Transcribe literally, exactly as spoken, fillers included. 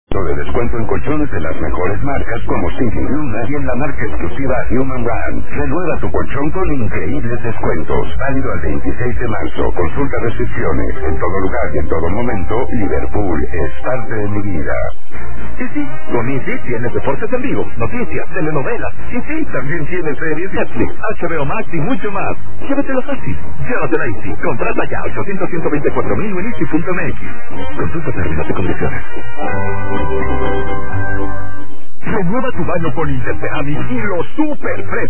De descuento en colchones de las mejores marcas como Thinking Luna y en la marca exclusiva Human Brand. Renueva tu colchón con increíbles descuentos. Válido al veintiséis de marzo. Consulta restricciones. En todo lugar y en todo momento, Liverpool es parte de mi vida. Y sí, con Easy tienes deportes en vivo, noticias, telenovelas. Y sí, también tienes series Netflix, H B O Max y mucho más. Llévatelo fácil. Llévatelo a Easy. Contrata ya ochocientos, ciento veinticuatro mil en easy punto m x. Consulta términos y condiciones. Renueva tu baño con Interceramic y los super precios.